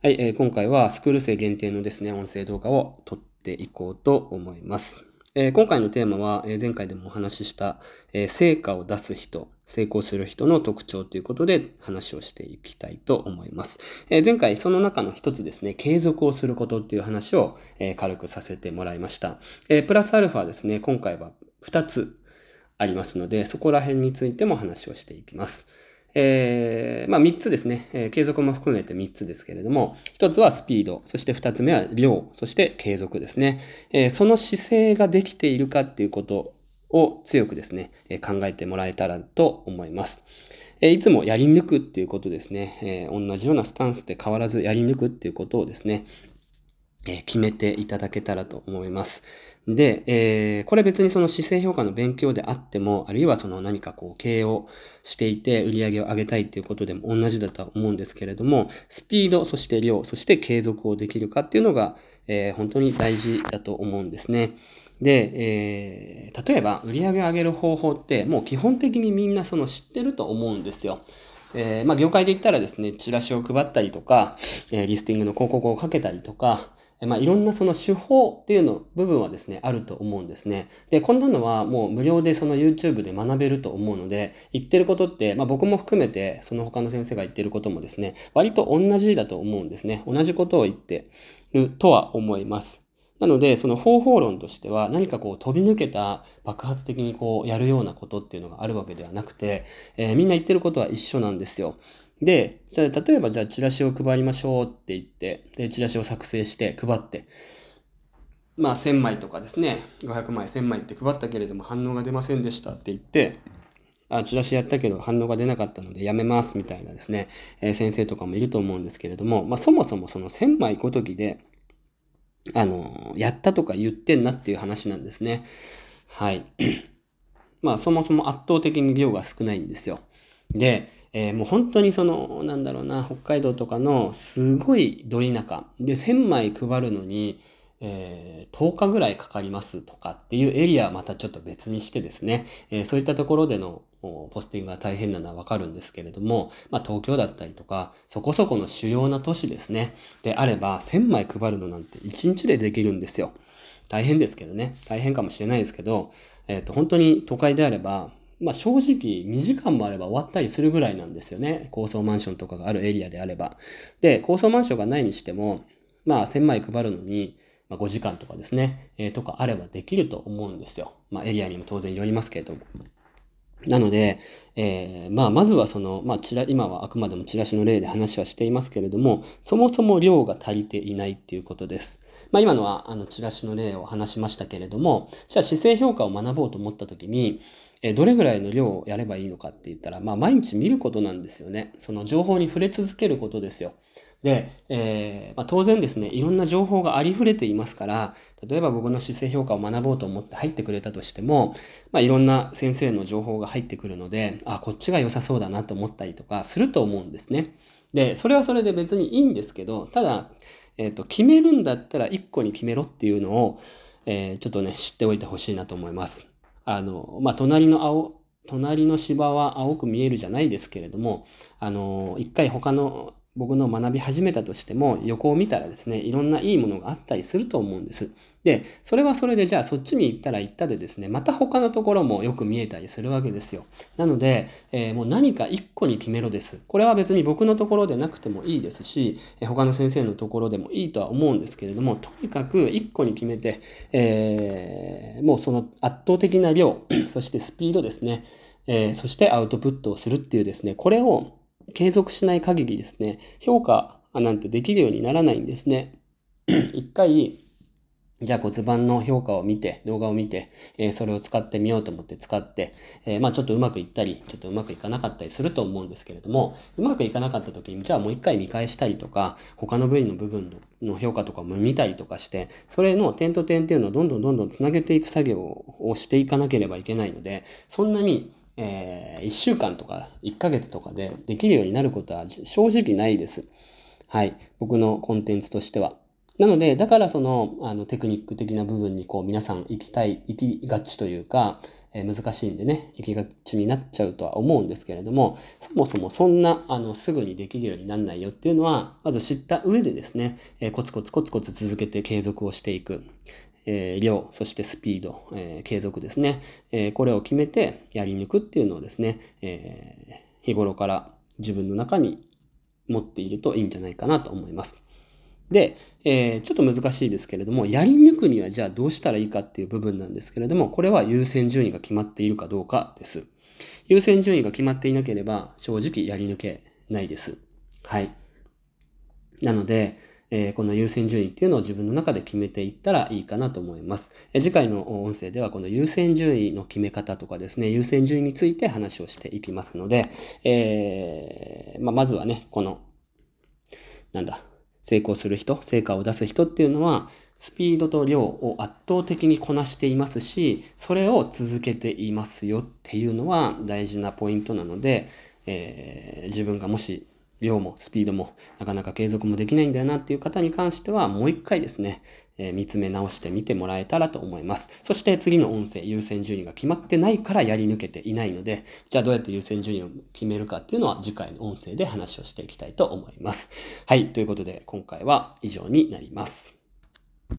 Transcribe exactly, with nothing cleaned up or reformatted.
はい、えー今回はスクール生限定のですね、音声動画を撮っていこうと思います。えー今回のテーマは、えー前回でもお話しした、えー成果を出す人、成功する人の特徴ということで話をしていきたいと思います。えー前回その中の一つですね、継続をすることっていう話を、えー軽くさせてもらいました。えープラスアルファですね、今回はふたつありますので、そこら辺についても話をしていきます。えー、まあみっつですね、えー継続も含めてみっつですけれども、ひとつはスピード、そしてふたつめは量、そして継続ですね。えーその姿勢ができているかっていうことを強くですね、えー考えてもらえたらと思います。えーいつもやり抜くっていうことですね、えー同じようなスタンスで変わらずやり抜くっていうことをですね、えー決めていただけたらと思います。で、えーこれ別にその姿勢評価の勉強であっても、あるいはその何かこう経営をしていて売り上げを上げたいっていうことでも同じだとは思うんですけれども、スピード、そして量、そして継続をできるかっていうのが、えー本当に大事だと思うんですね。で、えー例えば売り上げを上げる方法ってもう基本的にみんなその知ってると思うんですよ。えーまあ業界で言ったらですね、チラシを配ったりとか、えーリスティングの広告をかけたりとか、まあ、いろんなその手法っていうの部分はですね、あると思うんですね。で、こんなのはもう無料でその YouTube で学べると思うので、言ってることって、まあ僕も含めてその他の先生が言ってることもですね、割と同じだと思うんですね。同じことを言ってるとは思います。なので、その方法論としては何かこう飛び抜けた爆発的にこうやるようなことっていうのがあるわけではなくて、えーみんな言ってることは一緒なんですよ。で、じゃあ例えばじゃあチラシを配りましょうって言って、で、チラシを作成して配って、まあせんまいとかですね、ごひゃくまい、せんまいって配ったけれども反応が出ませんでしたって言って、あ、チラシやったけど反応が出なかったのでやめますみたいなですね、えー先生とかもいると思うんですけれども、まあそもそもそのせんまいごときで、あの、やったとか言ってんなっていう話なんですね。はい。まあそもそも圧倒的に量が少ないんですよ。で、えーもう本当にその、なんだろうな、北海道とかのすごいど田舎でせんまい配るのに、えーとおかぐらいかかりますとかっていうエリアはまたちょっと別にしてですね、えーそういったところでのおポスティングが大変なのはわかるんですけれども、まあ東京だったりとか、そこそこの主要な都市ですね、であればせんまい配るのなんていちにちでできるんですよ。大変ですけどね。大変かもしれないですけど、えっと、本当に都会であれば、まあ正直にじかんもあれば終わったりするぐらいなんですよね。高層マンションとかがあるエリアであれば。で、高層マンションがないにしても、まあせんまい配るのに、まあ、ごじかんとかですね、えーとかあればできると思うんですよ。まあエリアにも当然よりますけれども。なので、えーまあ、まずはその、まあ、チラ、今はあくまでもチラシの例で話はしていますけれども、そもそも量が足りていないっていうことです。まあ、今のは、あの、チラシの例を話しましたけれども、じゃあ姿勢評価を学ぼうと思ったときに、えーどれぐらいの量をやればいいのかって言ったら、まあ、毎日見ることなんですよね。その情報に触れ続けることですよ。で、えーまあ、当然ですね、いろんな情報がありふれていますから、例えば僕の姿勢評価を学ぼうと思って入ってくれたとしても、まあ、いろんな先生の情報が入ってくるので、あ、こっちが良さそうだなと思ったりとかすると思うんですね。で、それはそれで別にいいんですけど、ただ、えっと、決めるんだったらいっこに決めろっていうのを、えーちょっとね、知っておいてほしいなと思います。あの、まあ、隣の青、隣の芝は青く見えるじゃないですけれども、あの、一回他の僕の学び始めたとしても、横を見たらですね、いろんないいものがあったりすると思うんです。で、それはそれでじゃあそっちに行ったら行ったでですね、また他のところもよく見えたりするわけですよ。なので、えーもう何か一個に決めろです。これは別に僕のところでなくてもいいですし、えー他の先生のところでもいいとは思うんですけれども、とにかく一個に決めて、えーもうその圧倒的な量、そしてスピードですね、えーそしてアウトプットをするっていうですね、これを継続しない限りですね、評価なんてできるようにならないんですね。一回、じゃあ骨盤の評価を見て、動画を見て、えーそれを使ってみようと思って使って、えーまあちょっとうまくいったり、ちょっとうまくいかなかったりすると思うんですけれども、うまくいかなかった時に、じゃあもう一回見返したりとか、他の部位の部分の評価とかも見たりとかして、それの点と点っていうのをどんどんどんどんつなげていく作業をしていかなければいけないので、そんなにえー、いっしゅうかんとかいっかげつとかでできるようになることは正直ないです。はい。僕のコンテンツとしては。なので、だからその、あの、テクニック的な部分にこう皆さん行きたい、行きがちというか、 えー、難しいんでね、行きがちになっちゃうとは思うんですけれども、そもそもそんな、あの、すぐにできるようにならないよっていうのは、まず知った上でですね、えー、コツコツコツコツ続けて継続をしていく。えー、量、そしてスピード、えー、継続ですね、えー。これを決めてやり抜くっていうのをですね、えー、日頃から自分の中に持っているといいんじゃないかなと思います。で、えー、ちょっと難しいですけれども、やり抜くにはじゃあどうしたらいいかっていう部分なんですけれども、これは優先順位が決まっているかどうかです。優先順位が決まっていなければ、正直やり抜けないです。はい。なので、えー、この優先順位っていうのを自分の中で決めていったらいいかなと思います。えー、次回の音声ではこの優先順位の決め方とかですね、優先順位について話をしていきますので、えーまあ、まずはね、この、なんだ、成功する人、成果を出す人っていうのは、スピードと量を圧倒的にこなしていますし、それを続けていますよっていうのは大事なポイントなので、えー、自分がもし量もスピードもなかなか継続もできないんだよなっていう方に関しては、もう一回ですね、えー、見つめ直してみてもらえたらと思います。そして次の音声、優先順位が決まってないからやり抜けていないので、じゃあどうやって優先順位を決めるかっていうのは次回の音声で話をしていきたいと思います。はい、ということで今回は以上になります。